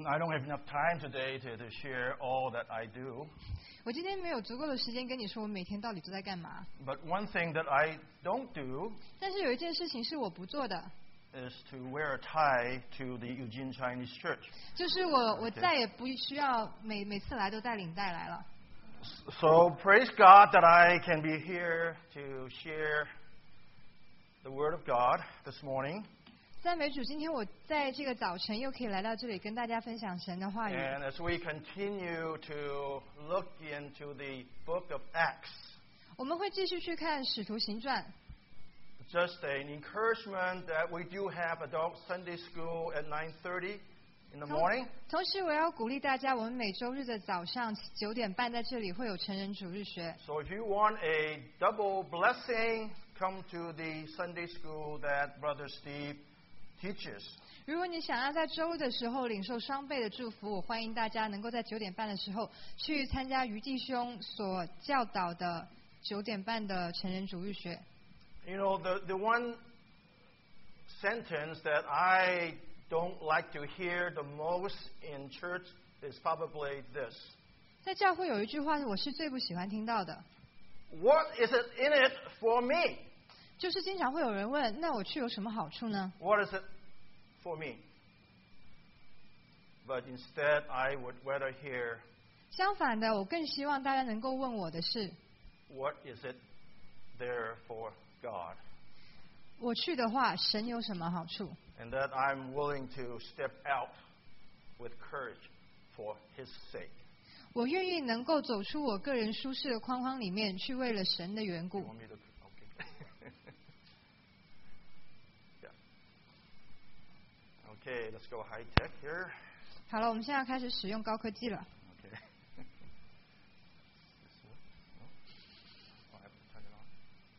I don't have enough time today to share all that I do. 我今天没有足够的时间跟你说我每天到底都在干嘛。 But one thing that I don't do 但是有一件事情是我不做的， is to wear a tie to the Eugene Chinese Church. 就是我再也不需要每次来都带领带来了。 So praise God that I can be here to share the Word of God this morning. 赞美主，今天我在这个早晨又可以来到这里跟大家分享神的话语。 And as we continue to look into the book of Acts, 我们会继续去看《使徒行传》。 just an encouragement that we do have adult Sunday school at 9:30 in the morning. 同时，我要鼓励大家，我们每周日的早上9点半在这里会有成人主日学。 So if you want a double blessing, come to the Sunday school that Brother Steve teaches. 如果你想要在周日的时候领受双倍的祝福，我欢迎大家能够在9点半的时候去参加于弟兄所教导的9点半的成人主日学。 You know, the one sentence that I don't like to hear the most in church is probably this. 在教会有一句话我是最不喜欢听到的， What is it in it for me? 就是经常会有人问，那我去有什么好处呢？ What is it for me? But instead, I would rather hear, 相反的，我更希望大家能够问我的是， what is it there for God? 我去的话，神有什么好处？ And that I'm willing to step out with courage for His sake. 我愿意能够走出我个人舒适的框框里面，去为了神的缘故。 Want me to- okay. Yeah. Okay, let's go high tech here. 好了，我们现在要开始使用高科技了。 Okay. This one? No? Oh, I have to turn it on.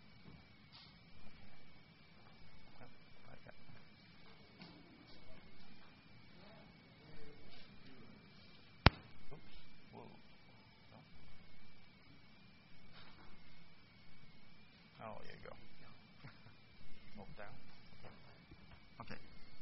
Okay. Like that. Oops. Whoa. No? Oh, there you go. Hold down. Okay.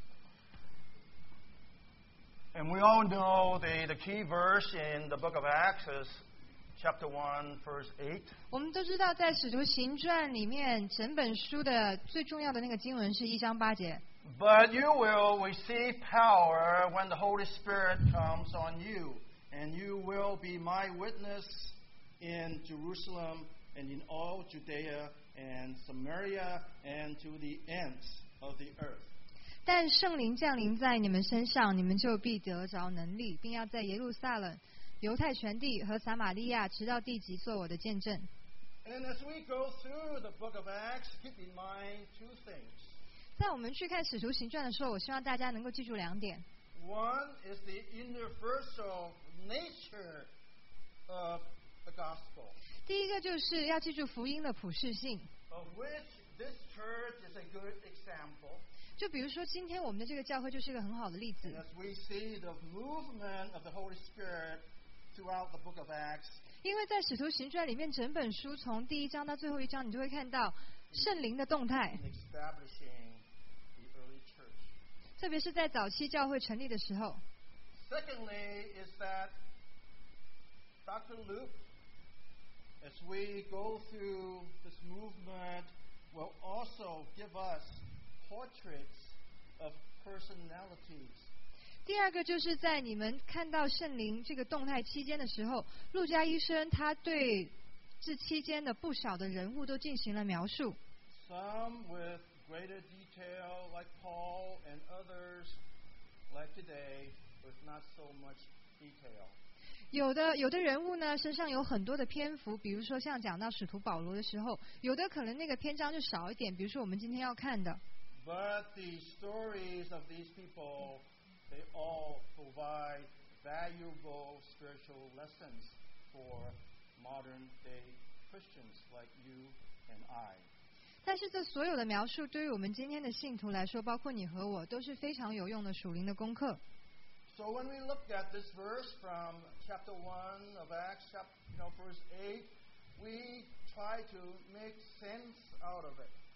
And we all know the key verse in the book of Acts is chapter 1, verse 8. 我们都知道，在《使徒行传》里面，整本书的最重要的那个经文是1章8节。 But you will receive power when the Holy Spirit comes on you, and you will be my witness in Jerusalem and in all Judea and Samaria and to the ends of the earth. 但圣灵降临在你们身上，你们就必得着能力，并要在耶路撒冷、犹太全地和撒玛利亚，直到地极，做我的见证。 And as we go through the book of Acts, keep in mind two things. 在我们去看《使徒行传》的时候，我希望大家能够记住2点。 One is the universal nature of the gospel, 第一个就是要记住福音的普世性。 of which this church is a good example. 就比如说，今天我们的这个教会就是一个很好的例子 And。as we see the movement of the Holy Spirit throughout the book of Acts, 因为在《使徒行传》里面，整本书从第1章到最后1章，你就会看到圣灵的动态， in establishing the early church. 特别是在早期教会成立的时候。 Secondly, is that Dr. Luke, as we go through this movement, will also give us portraits of personalities. 第二个就是在你们看到圣灵这个动态期间的时候，路加医生他对这期间的不少的人物都进行了描述。 Some with greater detail, like Paul, and others, like today, with not so much detail. 有的人物呢身上有很多的篇幅，比如说像讲到使徒保罗的时候，有的可能那个篇章就少一点，比如说我们今天要看的。 But the stories of these people, they all provide valuable spiritual lessons for modern day Christians like you and I. 但是这所有的描述对于我们今天的信徒来说，包括你和我，都是非常有用的属灵的功课。 So when we look at this verse from chapter 1 of Acts, verse 8, we try to make sense out of it.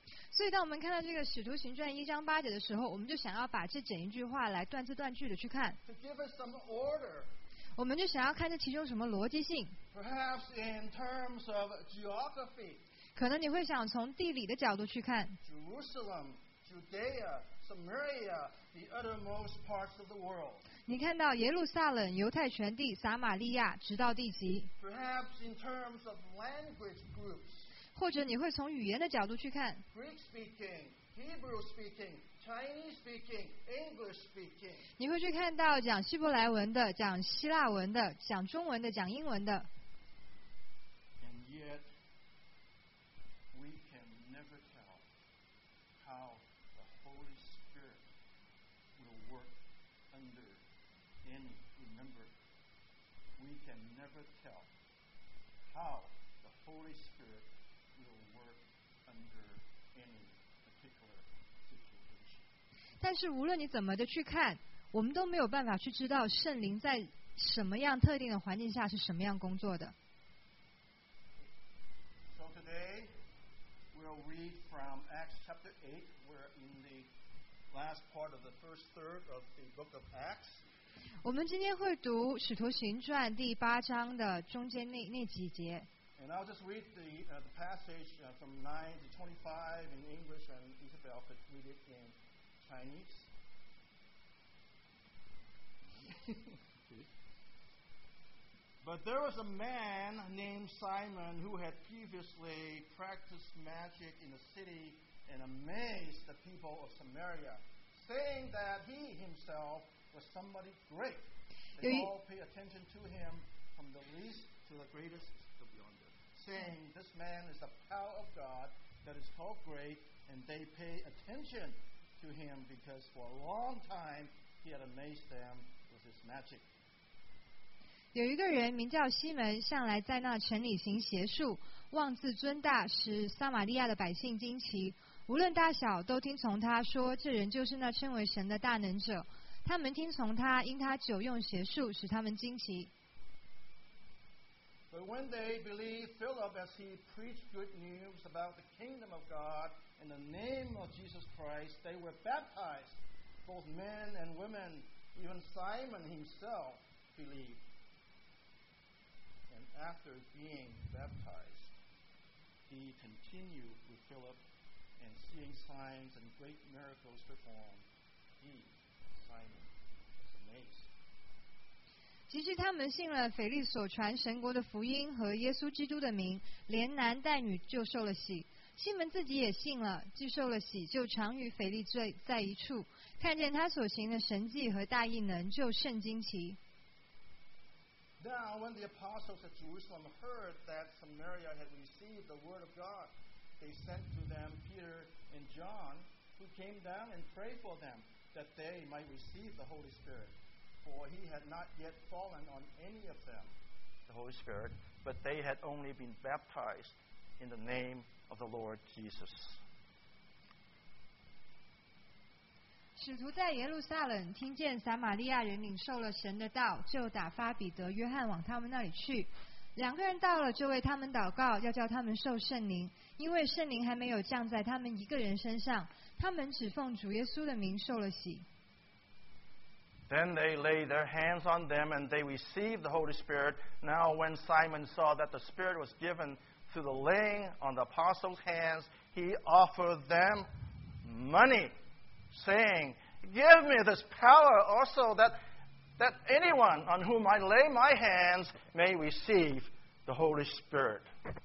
所以，当我们看到这个《使徒行传》1章8节的时候，我们就想要把这整一句话来断字断句的去看， to give us some order. 我们就想要看这其中什么逻辑性。 Perhaps in terms of geography, 可能你会想从地理的角度去看， Jerusalem, Judea, Samaria, the uttermost parts of the world. 你看到耶路撒冷、犹太全地、撒玛利亚，直到地极； Perhaps in terms of language groups, 或者你会从语言的角度去看， Greek speaking, Hebrew speaking, Chinese speaking, English speaking. 你会去看到讲希伯来文的、讲希腊文的、讲中文的、讲英文的。 And yet, we can never tell how the Holy Spirit will work under any. Remember, we can never tell how the Holy Spirit will work under any particular situation. 但是无论你怎么的去看，我们都没有办法去知道圣灵在什么样特定的环境下是什么样工作的。 So today, we'll read from Acts chapter 8. We're in the last part of the first third of the book of Acts. 我们今天会读《使徒行传》第8章的中间那几节。 And I'll just read the passage from 9 to 25 in English, and Isabel could read it in Chinese. But there was a man named Simon who had previously practiced magic in the city and amazed the people of Samaria, saying that he himself was somebody great. They all pay attention to him, from the least to the greatest to yonder, saying, "This man is the power of God that is called great," and they pay attention to him because for a long time he had amazed them with his magic. 有一个人名叫西门，向来在那城里行邪术，妄自尊大，使撒玛利亚的百姓惊奇。无论大小，都听从他，说这人就是那称为神的大能者。他们听从他，因他久用邪术，使他们惊奇。 But when they believed Philip as he preached good news about the kingdom of God in the name of Jesus Christ, they were baptized, both men and women. Even Simon himself believed. And after being baptized, he continued with Philip, and seeing signs and great miracles performed, he, Simon, was amazed. 即使他们信了腓力所传神国的福音和耶稣基督的名，连男带女就受了洗。西门自己也信了，既受了洗，就常与腓力在一处，看见他所行的神迹和大异能，就甚惊奇。 Now, when the apostles at Jerusalem heard that Samaria had received the word of God, they sent to them Peter and John, who came down and prayed for them, that they might receive the Holy Spirit. For he had not yet fallen on any of them, the Holy Spirit, but they had only been baptized in the name of the Lord Jesus. 使徒在耶路撒冷听见撒玛利亚人领受了神的道，就打发彼得、约翰往他们那里去。两个人到了，就为他们祷告，要叫他们受圣灵，因为圣灵还没有降在他们一个人身上。他们只奉主耶稣的名受了洗。 Then they laid their hands on them, and they received the Holy Spirit. Now, when Simon saw that the Spirit was given through the laying on the apostles' hands, he offered them money, saying, "Give me this power also, that anyone on whom I lay my hands may receive the Holy Spirit."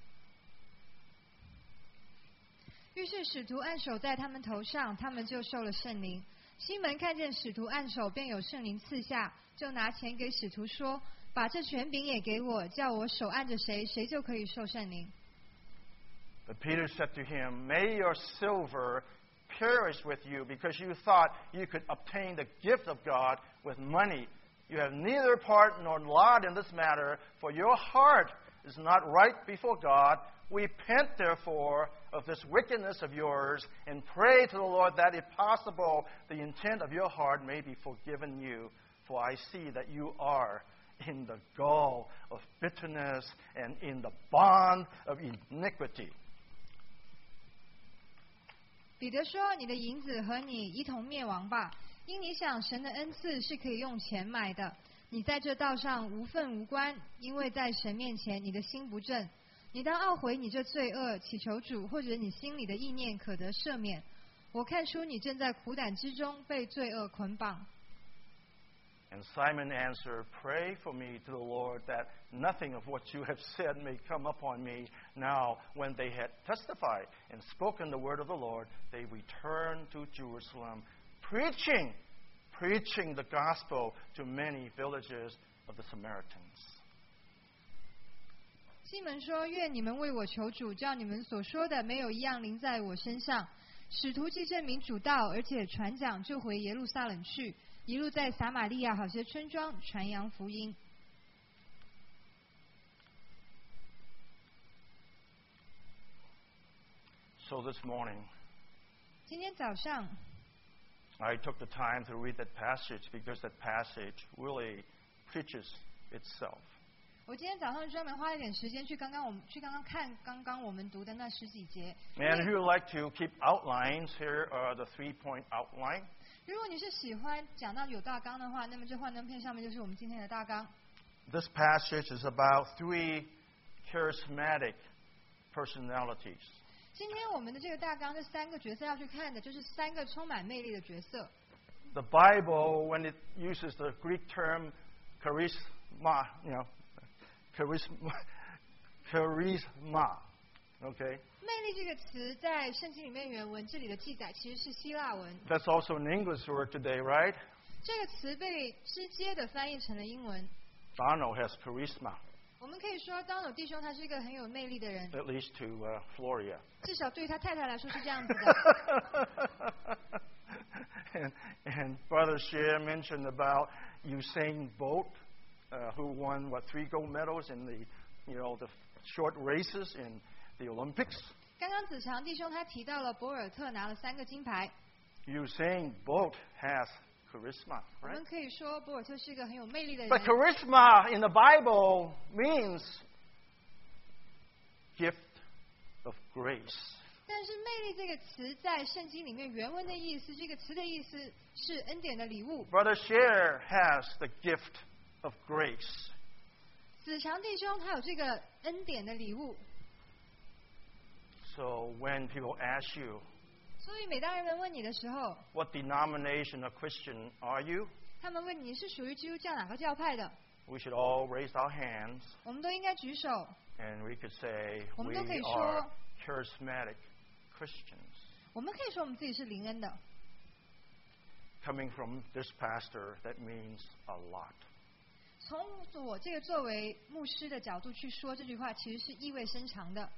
于是使徒按手在他们头上，他们就受了圣灵。西门看见使徒按手，便有圣灵赐下，就拿钱给使徒说：“把这权柄也给我，叫我手按着谁，谁就可以受圣灵。” But Peter said to him, "May your silver perish with you, because you thought you could obtain the gift of God with money. You have neither part nor lot in this matter, for your heart is not right before God. Repent, therefore, of this wickedness of yours, and pray to the Lord that, if possible, the intent of your heart may be forgiven you. For I see that you are in the gall of bitterness and in the bond of iniquity." 彼得说：“你的银子和你一同灭亡吧，因你想神的恩赐是可以用钱买的。你在这道上无份无关，因为在神面前你的心不正。你当懊悔你这罪恶，祈求主，或者你心里的意念可得赦免。我看出你正在苦胆之中被罪恶捆绑。” And Simon answered, Pray for me to the Lord that nothing of what you have said may come upon me. Now, when they had testified and spoken the word of the Lord, they returned to Jerusalem, preaching the gospel to many villages of the Samaritans. 西门说：“愿你们为我求主，叫你们所说的没有一样临在我身上。使徒既证明主道，而且传讲，就回耶路撒冷去。一路在撒玛利亚好些村庄传扬福音。” So this morning, 今天早上 I took the time to read that passage because that passage really preaches itself. 我今天早上专门花了一点时间去刚刚看我们读的那10几节。 And if you would like to keep outlines, here are the 3-point outline. 如果你是喜欢讲到有大纲的话，那么这幻灯片上面就是我们今天的大纲。 This passage is about 3 charismatic personalities. 今天我们的这个大纲这3个角色要去看的，就是3个充满魅力的角色。 The Bible, when it uses the Greek term charisma, charisma, okay? 魅力这个词在圣经里面原文这里的记载其实是希腊文。 That's also an English word today, right? 这个词被直接的翻译成了英文。 Donald has charisma, 我们可以说Donald弟兄他是一个很有魅力的人， at least to Floria. 至少对于他太太来说是这样子的。 and Brother Shea mentioned about Usain Bolt, who won 3 gold medals in the short races in the Olympics. 刚刚子强弟兄他提到了博尔特拿了3个金牌。 Usain Bolt has charisma, 我 right? 们可以说博尔特是一个很有魅力的 But 人。 charisma in the Bible means gift of grace. 但是魅力这个词在圣经里面原文的意思，这个词的意思是恩典的礼物。 Brother Shea has the gift of grace. 子强弟兄他有这个恩典的礼物， So when people ask you, 所以每当人们问你的时候， what denomination of Christian are you? 他们问你是属于基督教哪个教派的， We should all raise our hands 我们都应该举手， and we could say 我们 we 都可以 are 说， charismatic Christians. 我们可以说我们自己是灵恩的。 Coming from this pastor, that means a lot. 从我这个作为牧师的角度去说这句话，其实是意味深长的。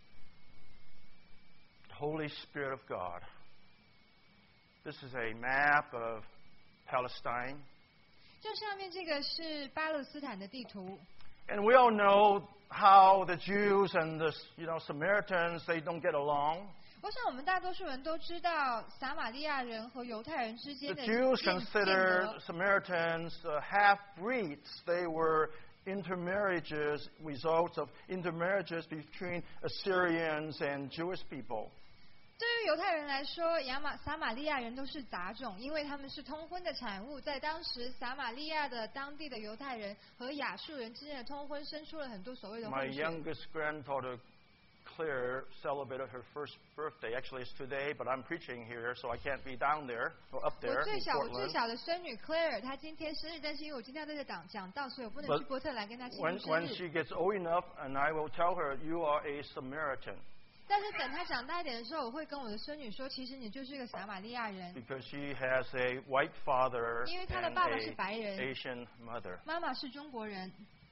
Holy Spirit of God. This is a map of Palestine. 这上面这个是巴勒斯坦的地图， And we all know how the Jews and the Samaritans, they don't get along. 我想我们大多数人都知道撒玛利亚人和犹太人之间 The 的 Jews 间 considered 隔。 Samaritans half-breeds. They were intermarriages, results of intermarriages between Assyrians and Jewish people. 对于犹太人来说，撒玛利亚人都是杂种，因为他们是通婚的产物。在当时，撒玛利亚的当地的犹太人和亚述人之间的通婚，生出了很多所谓的 My 混血。 youngest granddaughter, Claire, celebrated her first birthday. Actually, it's today, but I'm preaching here, so I can't be down there or up 我 there 最 in 小 Portland. 的孙女 Claire， 她今天生日，但是因为我今天要在这讲道，所以我不能去 But 波特兰跟她庆 When 祝生日。 she gets old enough, and I will tell her, you are a Samaritan, 但是等她长大一点的时候，我会跟我的孙女说，其实你就是个撒玛利亚人， because she has a white father 因为她的 and 爸爸是 a 白人， Asian mother. 妈妈是中国人。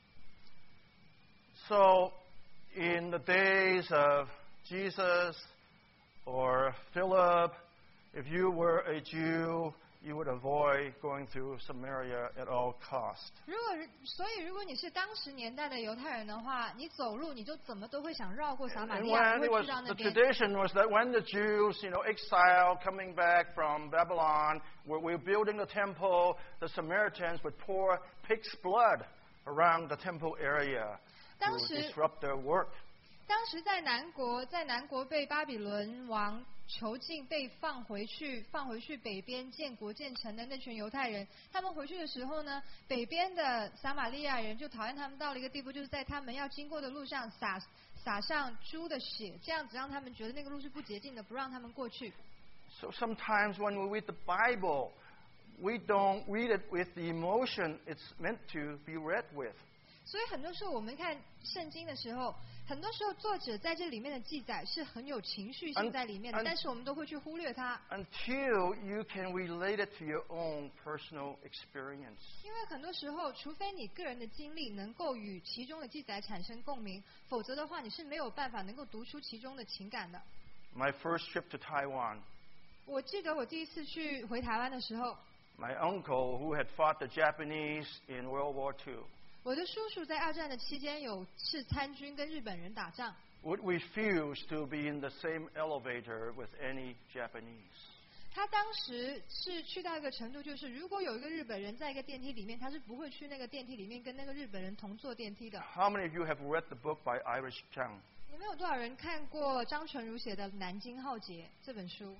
So, in the days of Jesus or Philip, if you were a Jew, you would avoid going through Samaria at all cost. 所以如果你是当时年代的犹太人的话，你走路你就怎么都会想绕过撒玛 And 利亚， when 不 it 会 was, 去到那 the 边。 tradition was that when the Jews, exiled, coming back from Babylon, were building the temple, the Samaritans would pour pig's blood around the temple area 当 to 时 disrupt their work. 当时在南国被巴比伦王囚禁，被放回去北边建国建城的那群犹太人，他们回去的时候呢，北边的撒玛利亚人就讨厌他们到了一个地步，就是在他们要经过的路上撒上猪的血，这样子让他们觉得那个路是不洁净的，不让他们过去。 So sometimes when we read the Bible, we don't read it with the emotion it's meant to be read with. 所以很多时候我们看圣经的时候，很多时候作者在这里面的记载是很有情绪性在里面的，但是我们都会去忽略它。 Until you can relate it to your own personal experience. 因为很多时候，除非你个人的经历能够与其中的记载产生共鸣，否则的话你是没有办法能够读出其中的情感的。 My first trip to Taiwan. 我记得我第一次回台湾的时候， My uncle, who had fought the Japanese in World War II, 我的叔叔在二战的期间是参军跟日本人打仗， would refuse to be in the same elevator with any Japanese. 他当时是去到一个程度，就是如果有一个日本人在一个电梯里面，他是不会去那个电梯里面跟那个日本人同坐电梯的。 How many of you have read the book by Iris Chang? 你们有多少人看过张纯如写的《南京浩劫》这本书？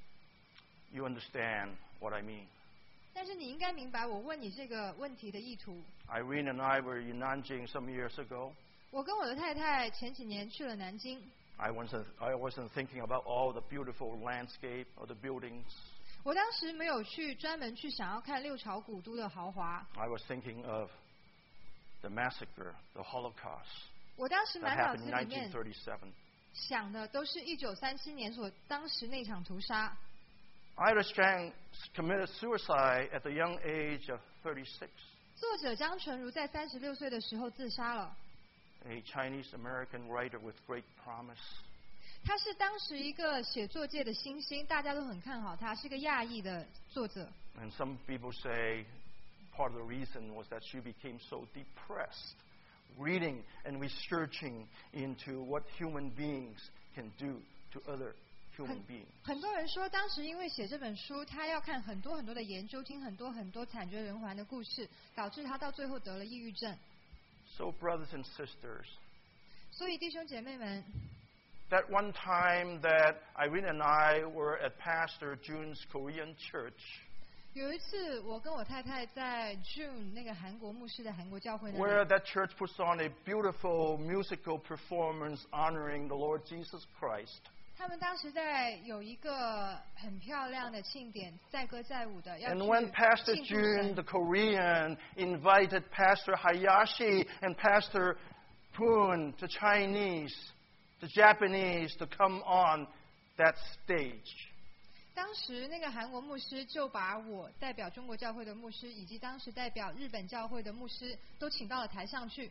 You understand what I mean. 但是你应该明白我问你这个问题的意图。 Irene and I were in Nanjing some years ago. 我跟我的太太前几年去了南京。 I wasn't thinking about all the beautiful landscape or the buildings. 我当时没有专门去想要看六朝古都的豪华。 I was thinking of the massacre, the Holocaust 我当时 that 满脑 happened 子 in 里面 1937. 想的都是1937年当时那场屠杀。 Iris Chang committed suicide at the young age of 36. 作者张纯如在36岁的时候自杀了。 A Chinese-American writer with great promise. 他是当时一个写作界的新星，大家都很看好他，是个亚裔的作者。 And some people say part of the reason was that she became so depressed, reading and researching into what human beings can do to other human beings. 很多人说，当时因为写这本书，他要看很多很多的研究，听很多惨绝人寰的故事，导致他到最后得了抑郁症。 So, brothers and sisters, 所以弟兄姐妹们， that one time that Irene and I were at Pastor Jun's Korean church, 有一次我跟我太太在 June 那个韩国牧师的韩国教会那 where 里， that church puts on a beautiful musical performance honoring the Lord Jesus Christ. 他们当时有一个很漂亮的庆典，载歌载舞的，要 And when 去 Pastor 庆祝 Jun, 神 the。Korean, invited Pastor Hayashi and Pastor Poon, the Chinese, the Japanese, to come on that stage. 当时那个韩国牧师就把我代表中国教会的牧师，以及当时代表日本教会的牧师，都请到了台上去。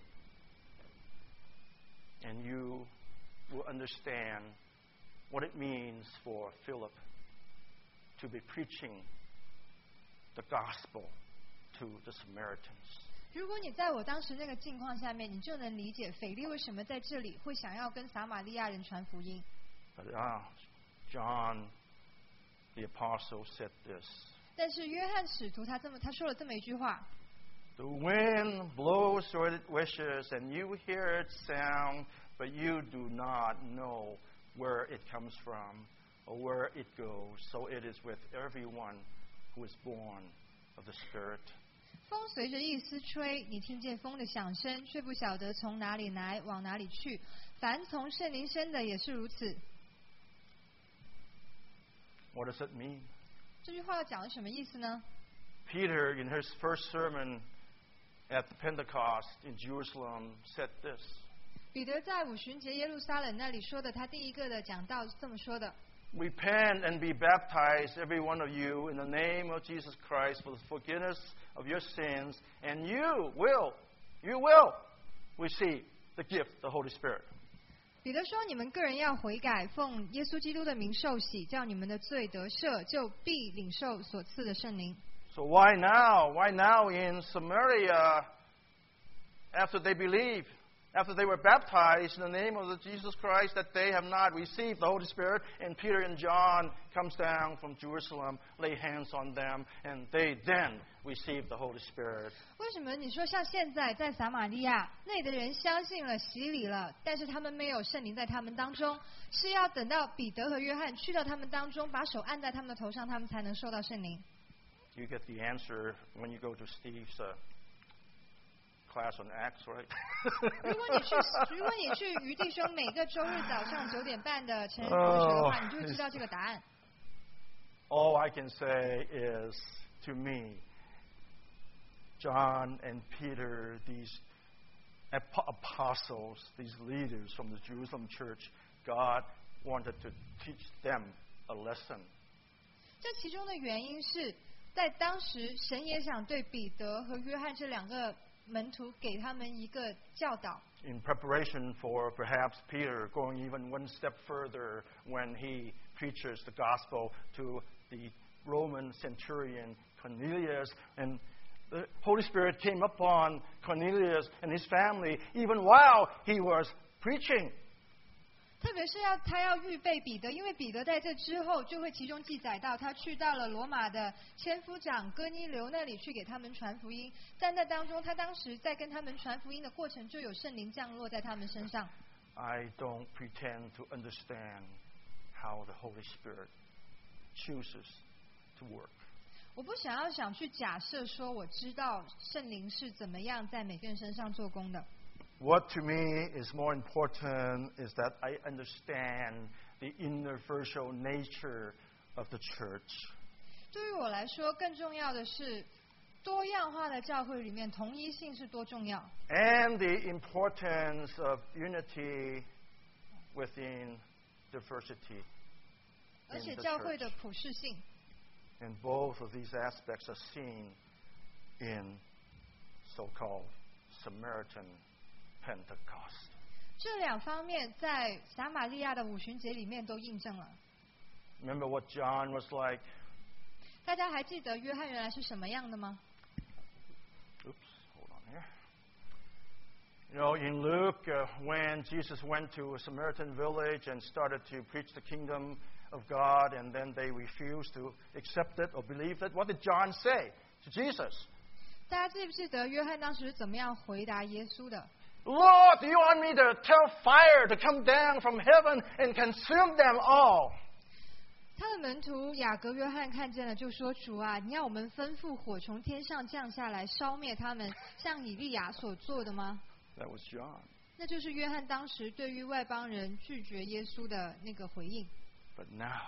And you will understand what it means for Philip to be preaching the gospel to the Samaritans. 如果你在我当时那个境况下面，你就能理解腓力为什么在这里会想要跟撒玛利亚人传福音。 But John the apostle said this. 但是约翰使徒他说了这么一句话： The wind blows where it wishes, and you hear its sound, but you do not know where it comes from or where it goes. So it is with everyone who is born of the Spirit. 风随着意思吹，你听见风的响声，却不晓得从哪里来，往哪里去。凡从圣灵生的也是如此。 What does it mean? 这句话要讲的什么意思呢？ Peter, in his first sermon at Pentecost in Jerusalem, said this. 彼得在五旬节耶路撒冷那里说的，他第一个的讲道是这么说的。 Repent and be baptized, every one of you, in the name of Jesus Christ for the forgiveness of your sins, and you will receive the gift, the Holy Spirit. 彼得说：“你们个人要悔改，奉耶稣基督的名受洗，叫你们的罪得赦，就必领受所赐的圣灵。” So why now? Why now in Samaria after they believe? after they were baptized in the name of Jesus Christ, that they have not received the Holy Spirit. And Peter and John comes down from Jerusalem, lay hands on them, and they then receive the Holy Spirit. 为什么你说像现在在撒玛利亚那里的人相信了、洗礼了，但是他们没有圣灵在他们当中，是要等到彼得和约翰去到他们当中，把手按在他们的头上，他们才能受到圣灵。 You get the answer when you go to Steve's class on Acts, right? 如果你去于弟兄每个周日早上9点半的成人口语学的话，你就会知道这个答案。 All I can say is, to me, John and Peter, these apostles, these leaders from the Jerusalem church, God wanted to teach them a lesson. 这其中的原因是在当时，神也想对彼得和约翰这2个门徒给他们一个教导。 In preparation for perhaps Peter going even one step further when he preaches the gospel to the Roman centurion Cornelius, and the Holy Spirit came upon Cornelius and his family even while he was preaching. 特别是他要预备彼得，因为彼得在这之后就会其中记载到，他去到了罗马的千夫长哥尼流那里去给他们传福音。在那当中，他当时在跟他们传福音的过程，就有圣灵降落在他们身上。 I don't pretend to understand how the Holy Spirit chooses to work. 我不想去假设说我知道圣灵是怎么样在每个人身上做工的。 What to me is more important is that I understand the universal nature of the church. 对于我来说，更重要的是多样化的教会里面同一性是多重要。 And the importance of unity within diversity. 而且教会的普世性。 And both of these aspects are seen in so-called Samaritan Pentecost. 这2方面在撒玛利亚的五旬节里面都印证了。 Remember what John was like? 大家还记得约翰原来是什么样的吗？ Oops, hold on here. You know, in Luke, when Jesus went to a Samaritan village and started to preach the kingdom of God, and then they refused to accept it or believe it, what did John say to Jesus? 大家记不记得约翰当时怎么样回答耶稣的？ Lord, do you want me to tell fire to come down from heaven and consume them all? 他的门徒雅各、约翰看见了，就说：“主啊，你要我们吩咐火从天上降下来，烧灭他们，像以利亚所做的吗？” That was John. 那就是约翰当时对于外邦人拒绝耶稣的那个回应。 But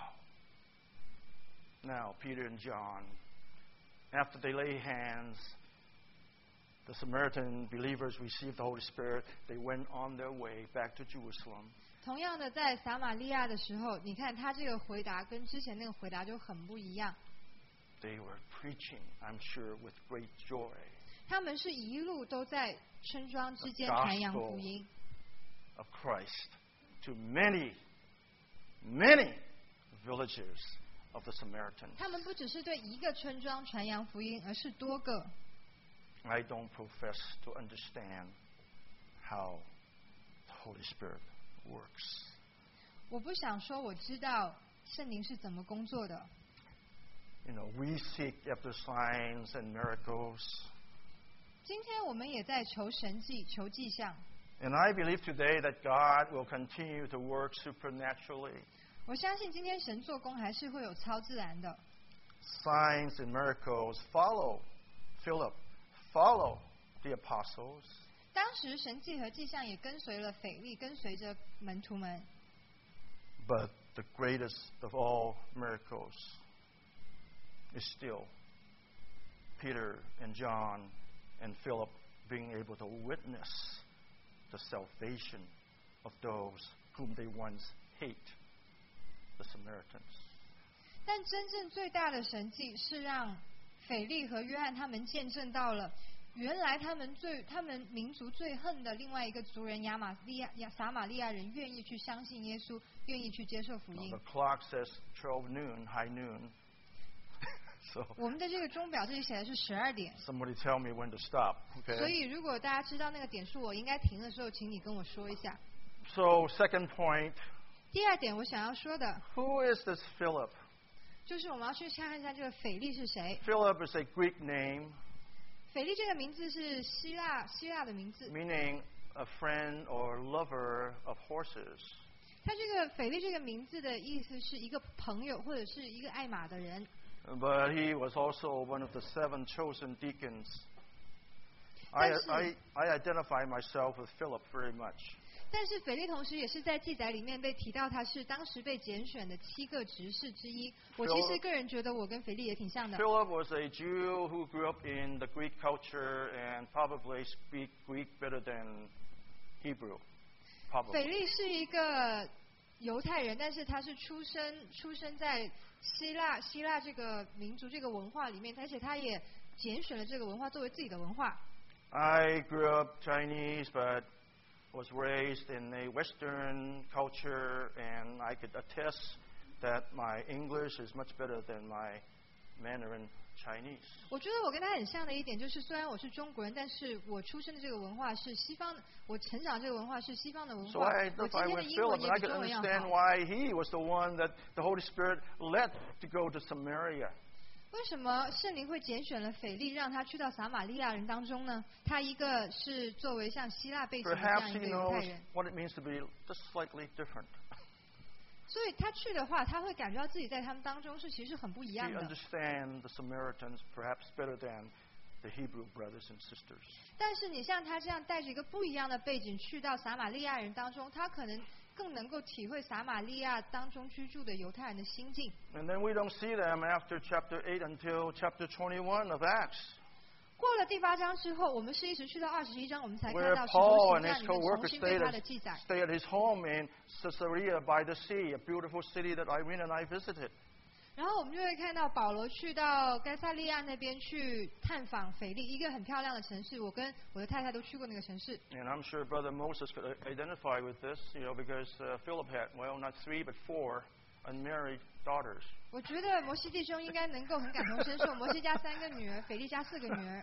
now Peter and John, after they lay hands, the Samaritan believers received the Holy Spirit. They went on their way back to Jerusalem. 同样的，在撒玛利亚的时候，你看他这个回答跟之前那个回答就很不一样。 They were preaching, I'm sure, with great joy. 他们是一路都在村庄之间传扬福音。 Of Christ to many, many villages of the Samaritans. 他们不只是对一个村庄传扬福音，而是多个。 I don't profess to understand how the Holy Spirit works. 我不想说我知道圣灵是怎么工作的。 You know, we seek after signs and miracles. 今天我们也在求神迹、求迹象。 And I believe today that God will continue to work supernaturally. 我相信今天神做工还是会有超自然的。 Signs and miracles follow Philip, follow the apostles. 当时神迹和迹象也跟随了腓力，跟随着门徒们。 But the greatest of all miracles is still Peter and John and Philip being able to witness the salvation of those whom they once hate, the Samaritans. 但真正最大的神迹是让腓力和约翰他们见证到了，原来他们民族最恨的另外一个族人撒玛利亚人愿意去相信耶稣，愿意去接受福音。 The clock says 12 noon, high noon. So 我们的这个钟表这里写的是12点， somebody tell me when to stop. 所 Okay. 以如果大家知道那个点数我应该停的时候，请你跟我说一下。 So second point, 第二点我想要说的 who is this Philip? 就是我们要去看一下这个腓力是谁。 Philip is a Greek name 腓力这个名字是希腊的名字， meaning a friend or lover of horses. 他这个腓力这个名字的意思是一个朋友或者是一个爱马的人。 But he was also one of the 7 chosen deacons. I identify myself with Philip very much. 但是腓力同时也是在记载里面被提到他是当时被拣选的7个执事之一。我其实个人觉得我跟腓力也挺像的。 Philip was a Jew who grew up in the Greek culture and probably speak Greek better than Hebrew. 腓 Probably. 力是一个犹太人，但是他是出生在希腊这个民族这个文化里面，而且他也拣选了这个文化作为自己的文化。 I grew up Chinese, but was raised in a Western culture, and I could attest that my English is much better than my Mandarin Chinese. 我觉得我跟他很像的一点就是，虽然我是中国人，但是我出生的这个文化是西方的，我成长这个文化是西方的文 So 化。 I 我今 identify 天的 with 英文 Philip, 也 and I 比 could 中文要 understand 好。 why he was the one that the Holy Spirit led to go to Samaria. 为什么圣灵会拣选了腓力，让他去到撒玛利亚人当中呢？他一个是作为像希腊背景的这 Perhaps 样一 he 个犹太 knows 人， what it means to be just slightly different. 所以他去的话，他会感觉到自己在他们当中是其实很不一 He 样的。 understands the Samaritans perhaps better than the Hebrew brothers and sisters. 但是你像他这样带着一个不一样的背景去到撒玛利亚人当中，他可能更能够体会撒玛利亚当中居住的犹太人的心境。 And then we don't see them after chapter 8 until chapter 21 of Acts, 过了第8章之后，我们是一直去到21章，我们才看 where 到使徒 Paul 行 and 传 his 里面重 co-workers 新对他的记载。 stay at his home in Caesarea by the sea, a beautiful city that Irene and I visited. 然后我们就会看到保罗去到该萨利亚那边去探访腓力，一个很漂亮的城市。我跟我的太太都去过那个城市。 And I'm sure Brother Moses could identify with this, because Philip had, well, not 3 but 4 unmarried daughters. 我觉得摩西弟兄应该能够很感同身受。摩西家3个女儿，腓力家4个女儿。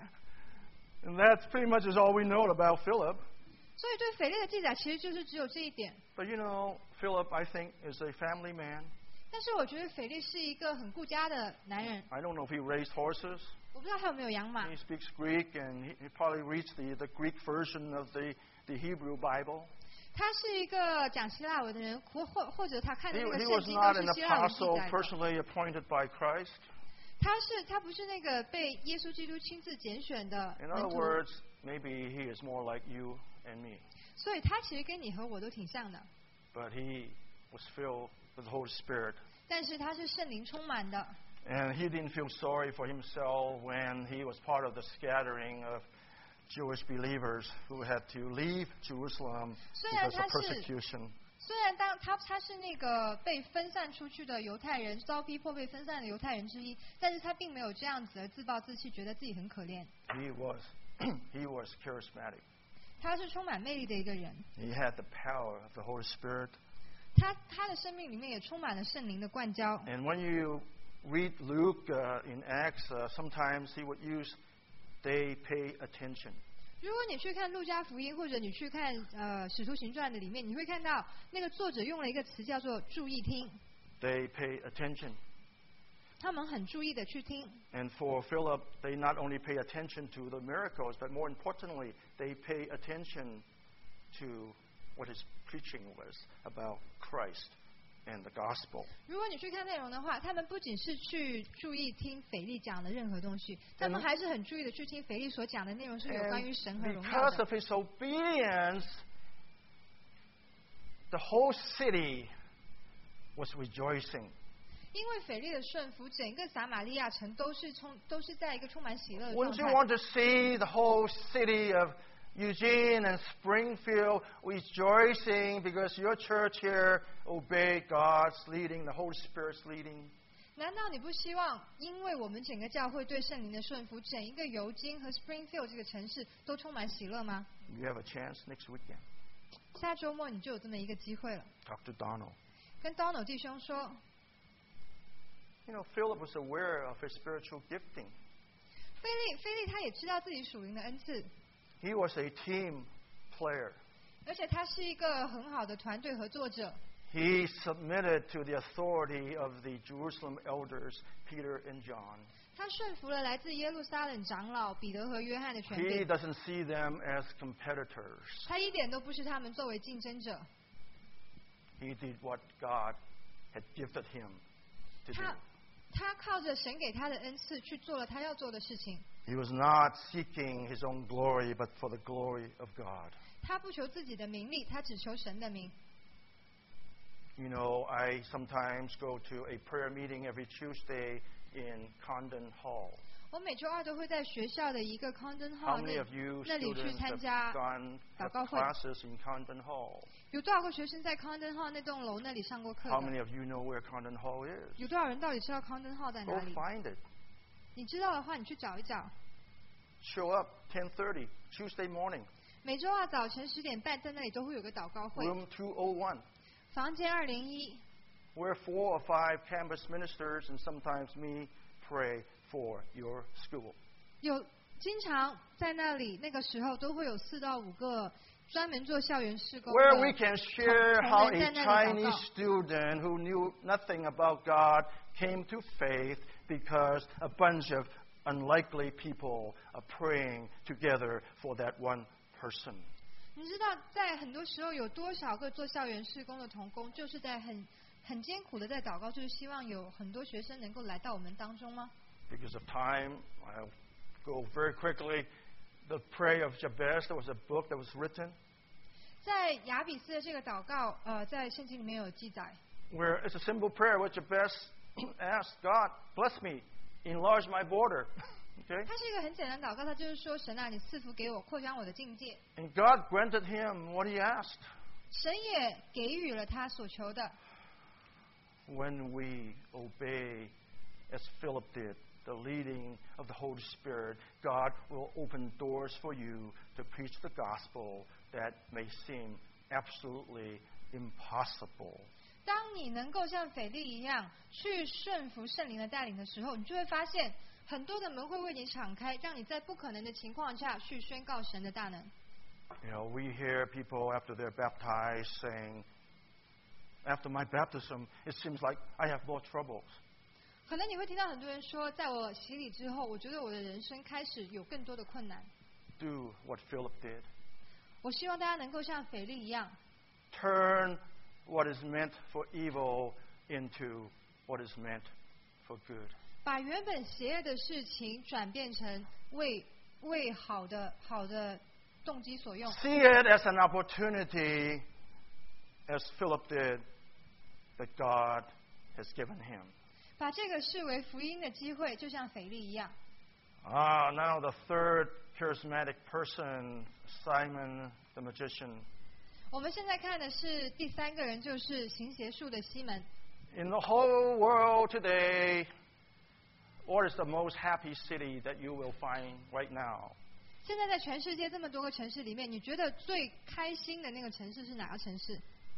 And that's pretty much is all we know about Philip. 所以对腓力的记载其实就是只有这一点。 But Philip, I think, is a family man. 但是我觉得腓力是一个很顾家的男人。 I don't know if he raised horses. 我不知道他有没有养马。 He speaks Greek, and he probably reads the Greek version of the Hebrew Bible. 他是一个讲希腊文的人，或者他看的 He, 那个 he 圣 was 经 not 都 an 是希腊文记 apostle 载的。 personally appointed by Christ. 他不是那个被耶稣基督亲自拣选的 In 门 other 徒， words, maybe he is more like you and me. 所以他其实跟你和我都挺像的。 But he was filled with the Holy Spirit. 但是他是圣灵充满的， And he didn't feel sorry for himself when he was part of the scattering of Jewish believers who had to leave Jerusalem because of persecution. 虽然当他是那个被分散出去的犹太人，遭逼迫被分散的犹太人之一，但是他并没有这样子而自暴自弃，觉得自己很可怜。 He was charismatic. 他是充满魅力的一个人， He had the power of the Holy Spirit. 他的生命里面也充满了圣灵的灌浇。 And when you read Luke in Acts, sometimes he would use "they pay attention." 如果你去看路加福音，或者你去看使徒行传的里面，你会看到那个作者用了一个词叫做注意听， They pay attention. 他们很注意的去听。 And for Philip, they not only pay attention to the miracles, but more importantly, they pay attention to what his preaching was about Christ and the gospel. 如果你去看内容的话，他们不仅是去注意听腓力讲的任何东西，他们还是很注意的去听腓力所讲的内容是有关于神和 And 荣耀 because 的 of。his obedience, the whole city was rejoicing. 因为腓力的顺服，整个撒玛利亚城都是在一个充满喜乐的状 Wouldn't you 态。 want to see the whole city of Eugene and Springfield rejoicing because your church here obeyed God's leading, the Holy Spirit's leading? 难道你不希望，因为我们整个教会对圣灵的顺服，整一个尤金和 Springfield 这个城市都充满喜乐吗？ You have a chance next weekend. 下周末你就有这么一个机会了， Talk to Donald. 跟 Donald 弟兄说， Philip was aware of his spiritual gifting. 腓利他也知道自己属灵的恩赐， He was a team player. 而且他是一个很好的团队合作者。 He submitted to the authority of the Jerusalem elders, Peter and John. 他顺服了来自耶路撒冷长老彼得和约翰的权 He 柄， doesn't see them as competitors. 他一点都不视他们作为竞争者。 He did what God had gifted him to do. 他靠着神给他的恩赐去做了他要做的事情。 He was not seeking his own glory, but for the glory of God. 他不求自己的名利，他只求神的名。 I sometimes go to a prayer meeting every Tuesday in Condon Hall. 我每周二都会在学校的一个 Condon How Hall many of you 那里去 students 参 have 加 gone 祷 have 告会。 classes in Condon Hall? 有多少个学生在 Condon Hall 那栋楼那里上过课 How 的？ many of you know where Condon Hall is? 有多少人到底知道 Condon Hall 在 Go 哪里？ find it. 你知道的话，你去找一找。 Show up 10:30 Tuesday morning. 每周二早晨10点半，在那里都会有个祷告会。 Room 201. 房间201， Where 4 or 5 campus ministers and sometimes me pray for your school. 有经常在那里，那个时候都会有4到5个专门做校园事工 Where we 的。 can share how 同人在 a 那里祷告。 Chinese student who knew nothing about God came to faith because a bunch of unlikely people are praying together for that one person. 你知道，在很多时候有多少个做校园事工的同工，就是在很艰苦的在祷告，就是希望有很多学生能够来到我们当中吗？ Because of time, I'll go very quickly. The prayer of Jabez, there was a book that was written 在雅比斯的这个祷告，在圣经里面有记载， where it's a simple prayer where Jabez asked God, bless me, enlarge my border. Okay? 它是一个很简单的祷告，它就是说，神啊，你赐福给我，扩张我的境界。 And God granted him what he asked. 神也给予了他所求的。 When we obey, as Philip did, the leading of the Holy Spirit, God will open doors for you to preach the gospel that may seem absolutely impossible. 当你能够像腓力一样去顺服圣灵的带领的时候，你就会发现很多的门会为你敞开，让你在不可能的情况下去宣告神的大能。 We hear people after they're baptized saying, after my baptism, it seems like I have more troubles. 可能你会听到很多人说，在我洗礼之后，我觉得我的人生开始有更多的困难。 Do what Philip did. 我希望大家能够像腓力一样， Turn what is meant for evil into what is meant for good. 把原本邪恶的事情转变成为好的动机所用。 See it as an opportunity, as Philip did, that God has given him. 把这个视为福音的机会，就像腓力一样。 Now the third charismatic person, Simon the magician. 我们现在看的是第3个人，就是行邪术的西门。 In the whole world today, what is the most happy city that you will find right now? 现在在全世界这么多个城市里面，你觉得最开心的那个城市是哪个城市？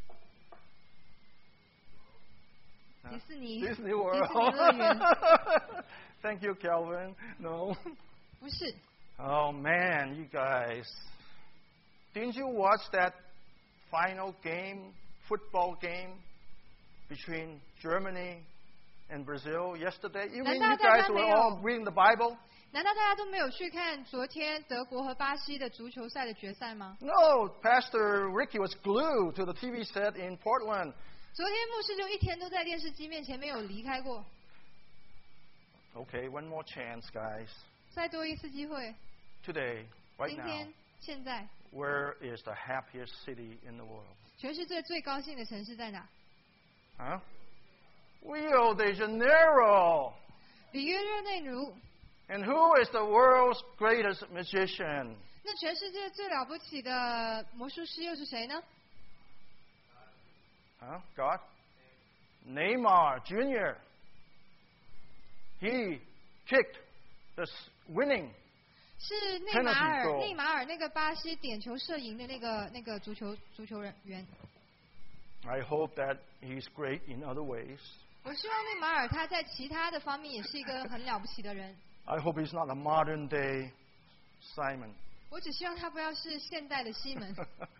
迪士尼。 Disney World. 迪士尼乐园。 Thank you, Calvin. No. 不是。 Oh man, you guys. Didn't you watch that final game, football game between Germany and Brazil yesterday? You mean you guys were all reading the Bible? 难道大家都没有去看昨天德国和巴西的足球赛的决赛吗？ No, Pastor Ricky was glued to the TV set in Portland. 昨天牧师就一天都在电视机面前没有离开过。 Okay, one more chance, guys. 再多一次机会。 Today, right 今 now, 天，现在， where is the happiest city in the world? 全世界最高兴的城市在哪？ Huh? Rio de Janeiro. 里约热内卢。 And who is the world's greatest magician? 那全世界最了不起的魔术师又是谁呢？ Huh? God? Neymar Jr. He kicked the winning. 是内马尔， Penalty goal. 内马尔那个巴西点球射赢的那个足球员。 I hope that he's great in other ways. 我希望内马尔他在其他的方面也是一个很了不起的人。 I hope he's not a modern day Simon. 我只希望他不要是现代的西门。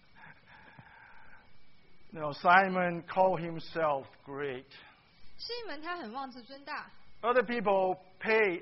Simon called himself great. 西门他很妄自尊大。 Other people pay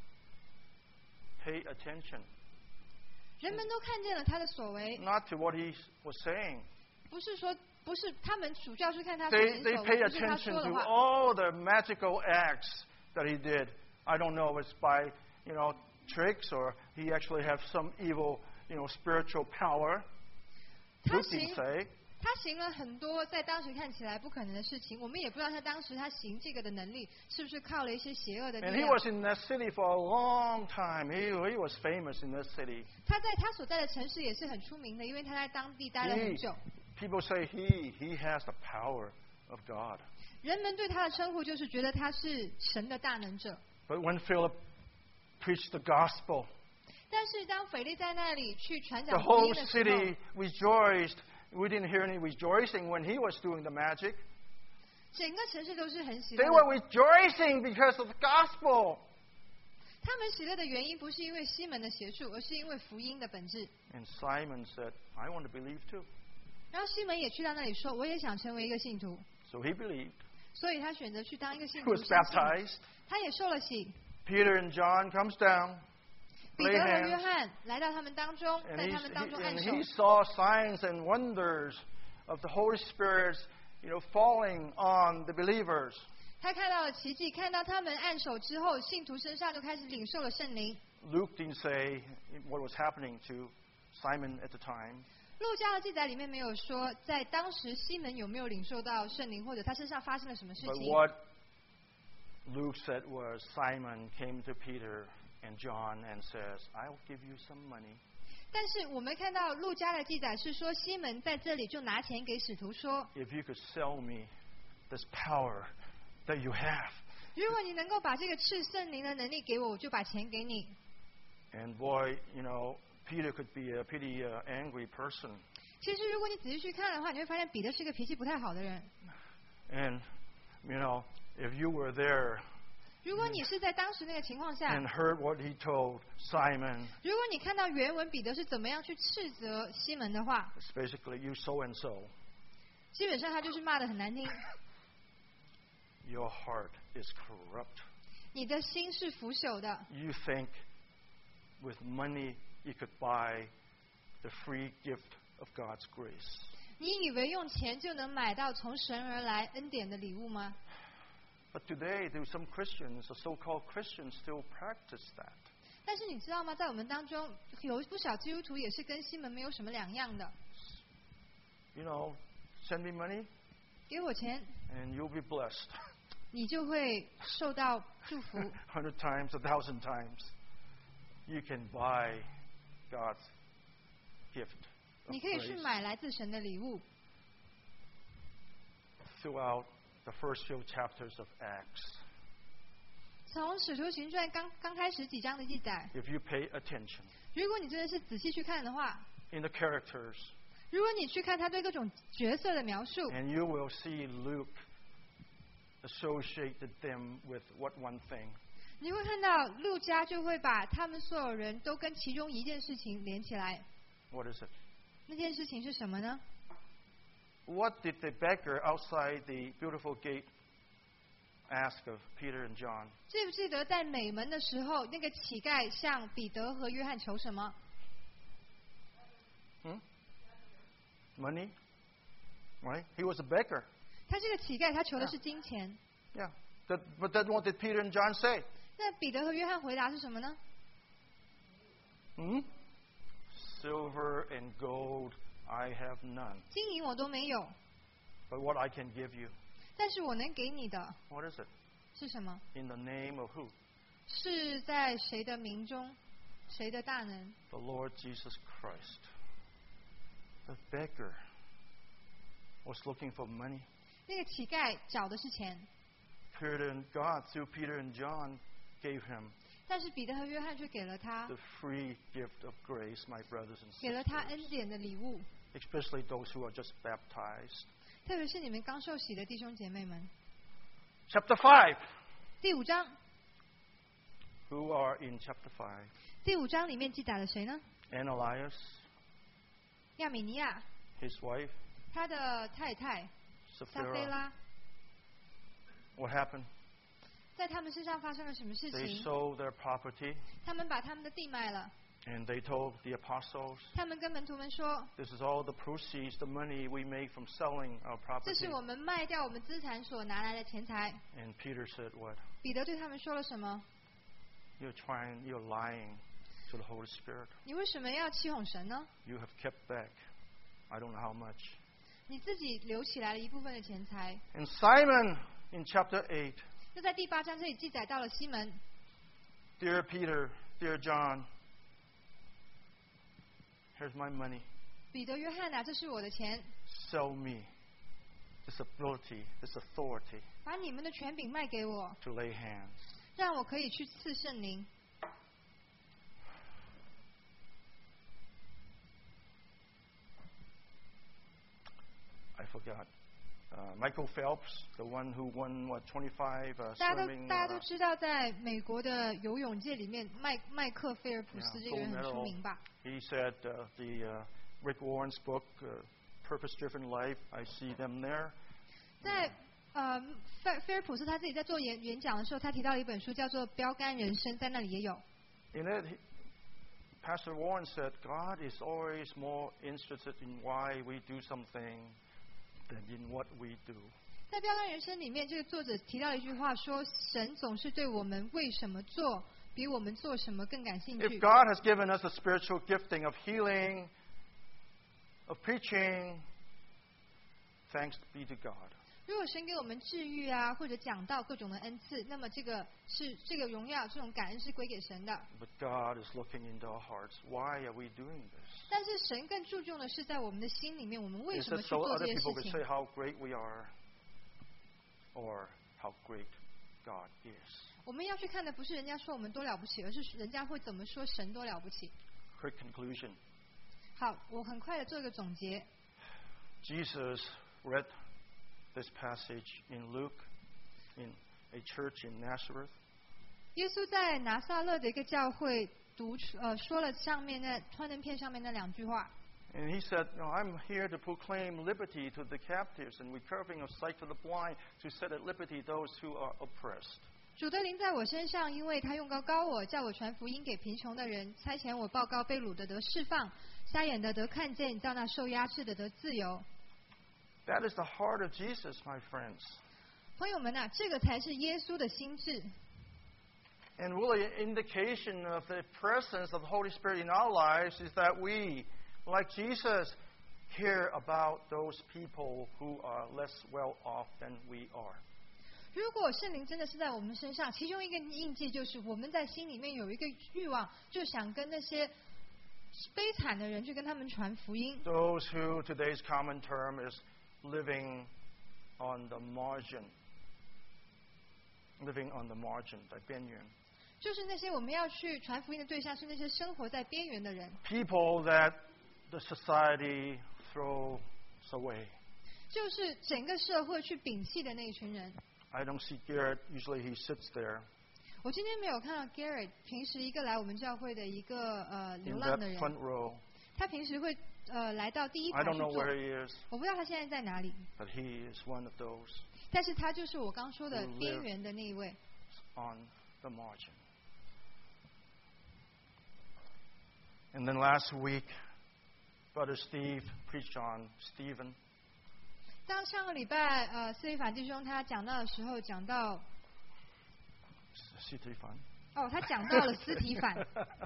attention. 人们都看见了他的所为。 Not to what he was saying. 不是他们主教是看他所为 They 所 pay 为，不是他 attention 说的 to 话。 all the magical acts that he did. I don't know if it's by, tricks or he actually have some evil, spiritual power. 他 Luke didn't say. 他行了很多在当时看起来不可能的事情，我们也不知道他当时他行这个的能力是不是靠了一些邪恶的力 And he 量。 was in that city for a long time. He was famous in that city. 他在他所在的城市也是很出名的，因为他在当地待了很久。 People say he has the power of God. 人们对他的称呼就是觉得他是神的大能者。 But when Philip preached the gospel, 但是当腓力在那里去传 the 讲福 whole 音的时候， city rejoiced. We didn't hear any rejoicing when he was doing the magic. 整个城市都是很喜乐 They 的。 were rejoicing because of the gospel. 他们喜乐的原因不是因为西门的邪术，而是因为福音的本质。 And Simon said, I want to believe too. 然后西门也去到那里说，我也想成为一个信徒， So he believed. 所以他选择去当一个信 He 徒， was 相信 baptized. 他也受了洗。 Peter and John comes down, 彼 lay 得和约 hands, 翰来到他们当中， and 在他们当中按 and 手。 he saw signs and wonders of the Holy Spirit, falling on the believers. 他看到了奇迹，看到他们按手之后，信徒身上就开始领受了圣灵。 Luke didn't say what was happening to Simon at the time. 路加的记载里面没有说，在当时西门有没有领受到圣灵，或者他身上发生了什么事 But 情。 what Luke said was Simon came to Peter and John and says, I'll give you some money. 但是我们看到路加的记载是说，西门在这里就拿钱给使徒说， If you could sell me this power that you have. 如果你能够把这个赐圣灵的能力给我，我就把钱给你。 And boy, Peter could be a pretty angry person. 其实如果你仔细去看的话，你会发现彼得是个脾气不太好的人。 And, if you were there 如果你是在当时那个情况下， and heard what he told Simon, 如果你看到原文彼得是怎么样去斥责西门的话， it's basically you so and so. 基本上他就是骂得很难听。 Your heart is corrupt. 你的心是腐朽的， You think with money you could buy the free gift of God's grace. 你以为用钱就能买到从神而来恩典的礼物吗？ But today, there are some Christians, the so-called Christians, still practice that. 但是你知道吗？在我们当中有不少基督徒也是跟西门没有什么两样的。 Send me money 给我钱， and you'll be blessed. 你就会受到祝福。 100 times, 1,000 times. You can buy God's gift of 你可以去 grace. 买来自神的礼物。 Throughout the first few chapters of Acts, 从使徒行传刚开始几章的记载， if you pay attention 如果你真的是仔细去看的话， in the characters, 如果你去看他对各种角色的描述， and you will see Luke associated them with what one thing? 你会看到路加就会把他们所有人都跟其中一件事情连起来。 What is it? 那件事情是什么呢？ What did the beggar outside the beautiful gate ask of Peter and John? 记不记得在美门的时候，那个乞丐向彼得和约翰求什么？ Money? Right? He was a beggar. 他是个乞丐，他求的是金钱。 Yeah. But then what did Peter and John say? 那彼得和约翰回答是什么呢？ Silver and gold I have none. 金银我都没有， But what I can give you, 但是我能给你的 what is it? 是什么？ In the name of who? 是在谁的名中，谁的大能？ The Lord Jesus Christ. The beggar was looking for money. 那个乞丐找的是钱， Peter and God, through Peter and John, gave him 但是彼得和约翰却给了他， the free gift of grace, my brothers and 给了他 sisters. 恩典的礼物， Especially those who are just baptized. 特别是你们刚受洗的弟兄姐妹们。 Chapter 5. 第5章。 Who are in chapter 5? 第5章里面记载了谁呢？ Ananias, 亚米尼亚， his wife, 他的太太撒菲 Sapphira. 拉。 What happened? 在他们身上发生了什么事 They 情？ sold their property 他们把他们的地卖了， and they told the apostles, 他们跟门徒们说 this is all the proceeds, the money we make from selling our：“ 这 property. 是我们卖掉我们资产所拿来的钱财。 And Peter said, what? ” 彼得对他们说了什么？ You're lying to the Holy Spirit. 你为什么要欺哄神呢？ You have kept back, I don't know how much. 你自己留起来了一部分的钱财。 And Simon, in chapter 8, 那在第8章这里记载到了西门， dear Peter, dear John, here's my money. 彼得、约翰啊，这是我的钱， Sell me this ability, this authority 把你们的权柄卖给我， to lay hands. 让我可以去赐圣灵。 I forgot. Michael Phelps, the one who won, 25 大家 swimming 都知道，在美国的游泳界里面，麦克菲尔普斯这个人很出名吧？ He said the Rick Warren's book, Purpose Driven Life, I see them there. 在菲尔普斯他自己在做演讲的时候，他提到了一本书叫做《标杆人生》，在那里也有。 In it, Pastor Warren said, God is always more interested in why we do something than in what we do. 在《标杆人生》里面，这个作者提到了一句话，说神总是对我们为什么做，比我们做什么更感兴 If 趣。 God has given us a spiritual gifting of healing, of preaching, thanks be to God. 如果神给我们治愈啊，或者讲道各种的恩赐，那么这个荣耀，这种感恩是归给神的。 But God is looking into our hearts. Why are we doing this? 但是神更注重的是在我们的心里面，我们为 Is 什么 it 去 so 做 other 这些 people 事 can 情 say？ how great we are or how great God is? 我们要去看的不是人家说我们多了不起，而是人家会怎么说神多了不起。 Quick conclusion. 好，我很快的做一个总结。 Jesus read this passage in Luke in a church in Nazareth. 耶稣在拿撒勒的一个教会说了上面那幻灯片上面那2句话。 And he said, no, I'm here to proclaim liberty to the captives and recovering of sight to the blind, to set at liberty those who are oppressed. 主的灵在我身上，因为他用高我，叫我传福音给贫穷的人，差遣我报告被掳的得释放，瞎眼的得看见，叫那受压制的得自由。 That is the heart of Jesus, my friends. 朋友们啊，这个才是耶稣的心智。 And really an indication of the presence of the Holy Spirit in our lives is that we, like Jesus, care about those people who are less well off than we are. 如果圣灵真的是在我们身上，其中一个印记就是我们在心里面有一个欲望，就想跟那些悲惨的人去跟他们传福音。 Those who today's common term is living on the margin. Living on the margin, 在边缘。 就是那些我们要去传福音的对象，是那些生活在边缘的人， People that the society throws away. 就是整个社会去摒弃的那一群人。 I don't see Garrett. Usually he sits there 我今天没有看到 Garrett， 平时一个来我们教会的一个流 in 浪 that 的人， front row. 他平时会来到第一 I 排 don't 去 know 坐， where he is, 我不知道他现在在哪里， but he is one of those 但是他就是我刚说的 Who live 边缘的那一位。 on the margin. And then last week, Brother Steve preached on Stephen. 当上个礼拜斯蒂凡弟兄他讲到的时候，讲到他讲到了斯提凡。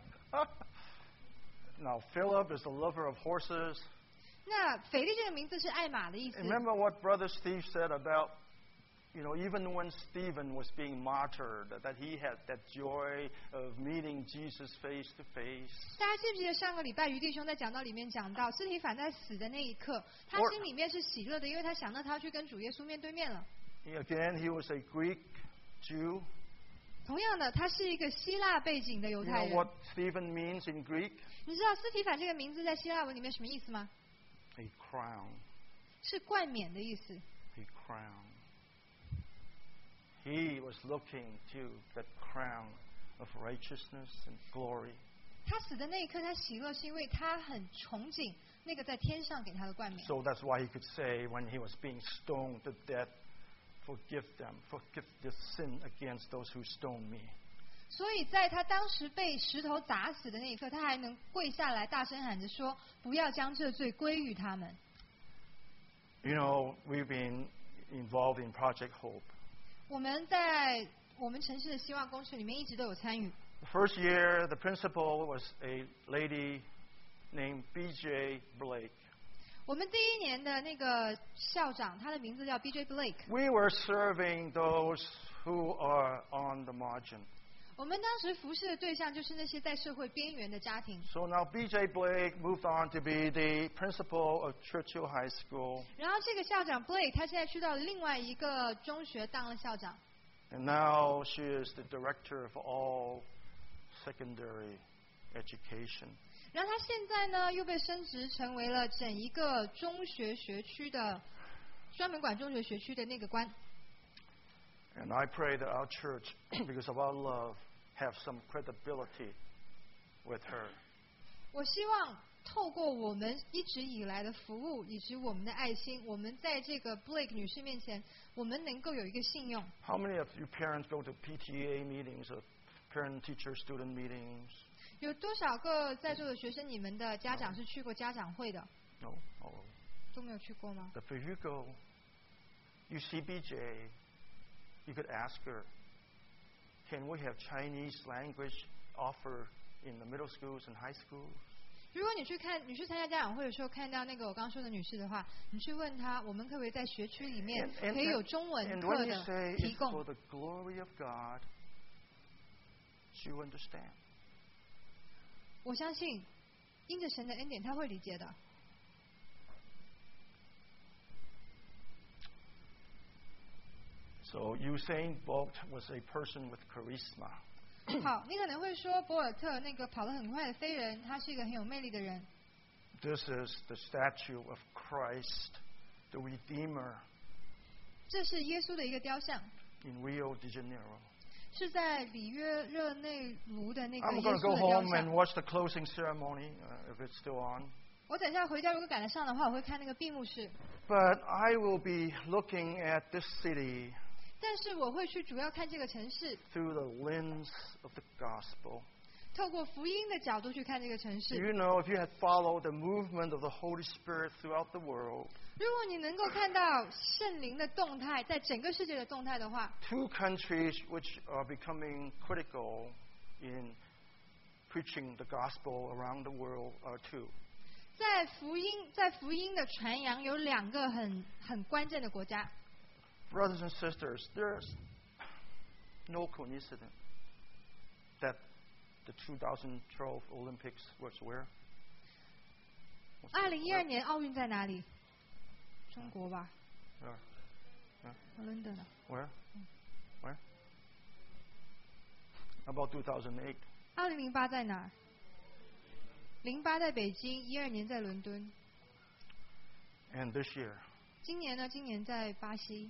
Now Philip is the lover of horses. 那腓力这个名字是爱马的意思。 Remember what Brother Steve said about, even when Stephen was being martyred, that he had that joy of meeting Jesus face to face. 大家记不记得上个礼拜于弟兄在讲道里面讲到，斯提凡在死的那一刻，他心里面是喜乐的，因为他想到他要去跟主耶稣面对面了。 Again, he was a Greek Jew. 同样的，他是一个希腊背景的犹 You 太 know 人。 what Stephen means in Greek? 你知道斯提凡这个名字在希腊文里面什么意思吗？ A crown. 是冠冕的意思。 A crown. he was looking to the crown of righteousness and glory. 他死的那一刻，他喜乐是因为他很憧憬那个在天上给他的冠冕。 So that's why he could say when he was being stoned to death, forgive them, forgive the sin against those who stone me. 所以在他当时被石头砸死的那一刻，他还能跪下来大声喊着说：“不要将这罪归于他们。” You know, we've been involved in Project Hope. 我们在我们城市的希望公司里面一直都有参与。 The first year, the principal was a lady named B.J. Blake. 我们第一年的那个校长，他的名字叫 B.J. Blake。 We were serving those who are on the margin. 我们当时服侍的对象就是那些在社会边缘的家庭。 So now B.J. Blake moved on to be the principal of Churchill High School. 然后这个校长 Blake，他现在去到另外一个中学当了校长。 And now she is the director of all secondary education. 然后他现在呢，又被升职成为了整一个中学学区的专门管中学学区的那个官。 And I pray that our church, because of our love, have some credibility with her. 我希望透过我们一直以来的服务以及我们的爱心，我们在这个 Blake 女士面前，我们能够有一个信用。 How many of you parents go to PTA meetings or parent-teacher-student meetings? 有多少个在座的学生，你们的家长是去过家长会的？ No? Oh. 都没有去过吗？ But if you go, you see BJ, you could ask her, can we have Chinese language offered in the middle schools and high schools? 如果你去参加家长会的时候，看到那个我刚说的女士的话，你去问她，我们可不可以在学区里面可以有中文 And 课 when you 的 say 提 it's 供 for？the glory of God, she will understand. 我相信，因着神的恩典，她会理解的。 So Usain Bolt was a person with charisma. 好，你可能会说，博尔特那个跑得很快的飞人，他是一个很有魅力的人。 This is the statue of Christ, the Redeemer, 这是耶稣的一个雕像， in Rio de Janeiro. 是在里约热内卢的那个 I'm 耶 going to 稣 go 的雕 home and 像。 watch the closing ceremony, if it's still on. 我等一下回家如果赶得上的话，我会看那个闭幕式。 But I will be looking at this city 但是我会去主要看这个城市， through the lens of the gospel. 透过福音的角度去看这个城 Do 市。 you know, if you had followed the movement of the Holy Spirit throughout the world, 如果你能够看到圣灵的动态，在整个世界的动态的话， two countries which are becoming critical in preaching the gospel around the world are two. 在福音的传扬有两个很关键的国家。 Brothers and sisters, there's no coincidence that the 2012 Olympics was where? 2012年奥运在哪里？中国吧， Where? 伦敦啊。 Where? Where? How about 2008? 2008在哪儿？08在北京，12年在伦敦。 And this year, 今年呢？今年在巴西。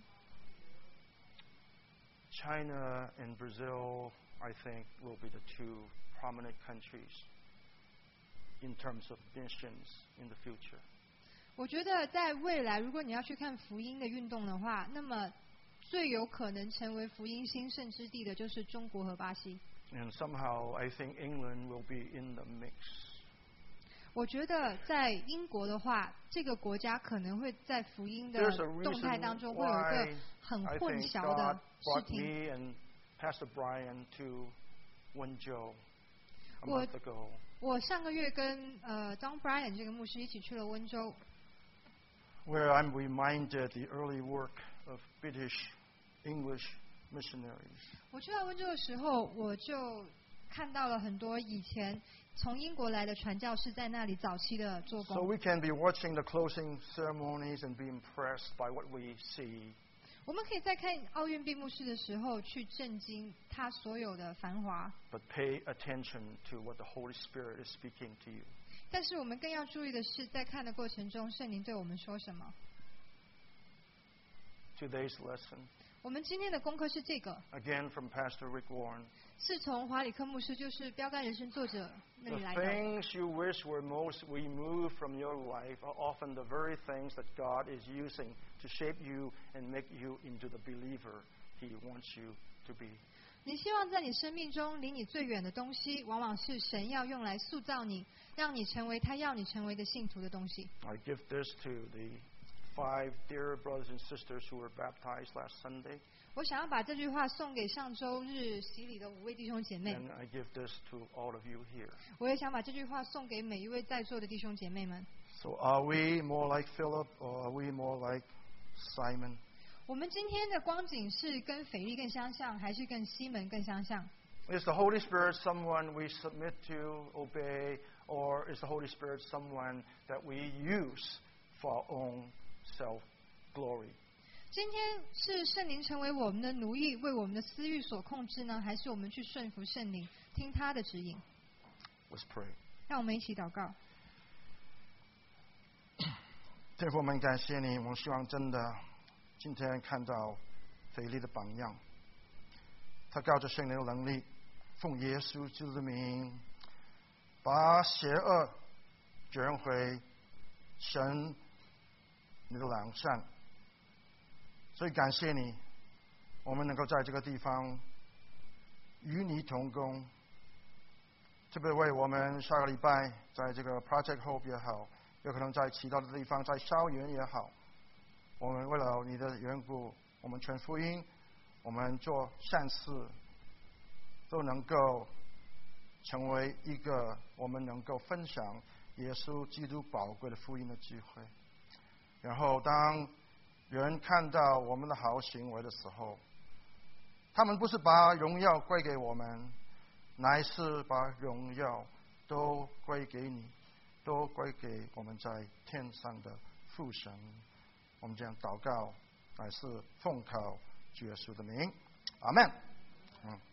China and Brazil, I think, will be the two prominent countries in terms of missions in the future. 我觉得在未来，如果你要去看福音的运动的话，那么最有可能成为福音兴盛之地的就是中国和巴西。 And somehow, I think England will be in the mix. 我觉得在英国的话，这个国家可能会在福音的 There's a 动态 reason 当中会有一个 why 很 I 混 think 淆的 God 视 brought 听。 me and Pastor Brian to Wenzhou a 我 month ago. 我上个月跟Don Brian 这个牧师一起去了温州， Where I'm reminded the early work of British English missionaries. 我去到温州的时候，我就看到了很多以前从英国来的传教士在那里早期的做 So 工。 we can be watching the closing ceremonies and be impressed by what we see. 我们可以在看奥运闭幕式的时候去震惊它所有的繁华， But pay attention to what the Holy Spirit is speaking to you. 但是我们更要注意的是，在看的过程中，圣灵对我们说什么。 Today's lesson, 我们今天的功课是这个， again from Pastor Rick Warren. 是从华里克牧师，就是标杆人生作者那 The 里来的。 things you wish were most removed from your life are often the very things that God is using to shape you and make you into the believer He wants you to be. 你希望在你生命中离你最远的东西，往往是神要用来塑造你，让你成为他要你成为的信徒的东西。 I give this to the 5 dear brothers and sisters who were baptized last Sunday, 我想要把这句话送给上周日洗礼的5位弟兄姐妹， and I give this to all of you here. 我也想把这句话送给每一位在座的弟兄姐妹们。 So are we more like Philip or are we more like Simon? 我们今天的光景是跟腓力更相像，还是跟西门更相像？ Is the Holy Spirit someone we submit to, obey, or is the Holy Spirit someone that we use for our own self-glory? 今天是圣灵成为我们的奴役，为我们的私欲所控制呢，还是我们去顺服圣灵，听他的指引？ Let's pray. 让我们一起祷告。 天父，我们感谢你，我们希望真的今天看到腓力的榜样，他靠着圣灵的能力，奉耶稣基督的名，把邪恶卷回神你的良善。所以感谢你，我们能够在这个地方与你同工，特别为我们下个礼拜在这个 Project Hope 也好，有可能在其他的地方，在校园也好，我们为了你的缘故，我们传福音，我们做善事，都能够成为一个我们能够分享耶稣基督宝贵的福音的机会。然后当人看到我们的好行为的时候，他们不是把荣耀归给我们，乃是把荣耀都归给你，都归给我们在天上的父神。我们这样祷告，乃是奉靠主耶稣的名，阿们。